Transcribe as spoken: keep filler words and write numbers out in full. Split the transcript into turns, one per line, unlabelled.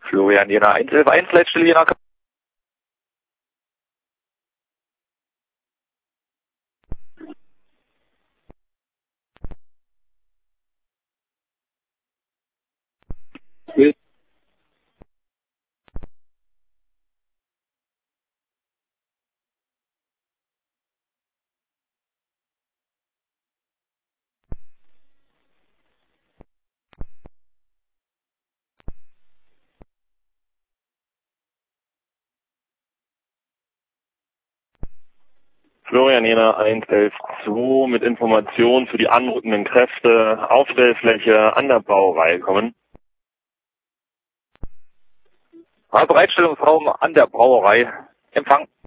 Florian Jena eins elf eins, Leitstelle Jena. Florian Jena eins elf zwei mit Informationen für die anrückenden Kräfte, Aufstellfläche an der Brauerei kommen. Bereitstellungsraum an der Brauerei. Empfang.